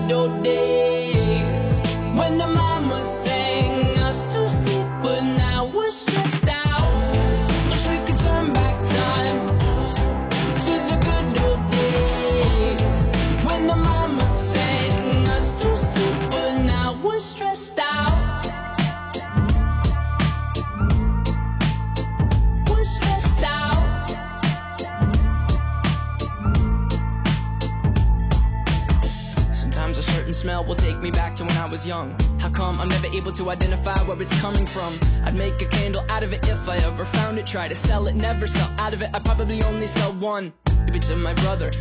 good old days when the mama sang us to sleep, but now we're stressed out. Wish we could turn back time to the good old days when the mama sang us to sleep, but now we're stressed out. We're stressed out. Sometimes a certain smell will take me back to when I was young. How come I'm never able to identify where it's coming from? I'd make a candle out of it if I ever found it. Try to sell it, never sell out of it. I probably only sell one. Give it to my brother,